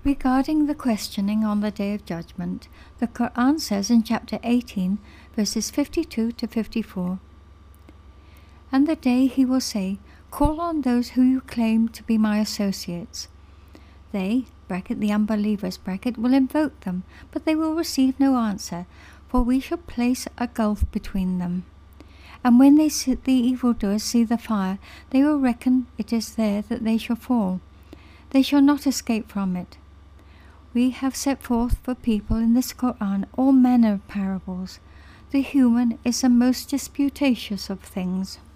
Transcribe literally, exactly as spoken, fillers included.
Regarding the questioning on the Day of Judgment, the Quran says in chapter eighteen, verses fifty-two to fifty-four, "And the day he will say, call on those who you claim to be my associates. They, bracket the unbelievers, bracket, will invoke them, but they will receive no answer, for we shall place a gulf between them. And when they see the evildoers see the fire, they will reckon it is there that they shall fall. They shall not escape from it. We have set forth for people in this Quran all manner of parables. The human is the most disputatious of things."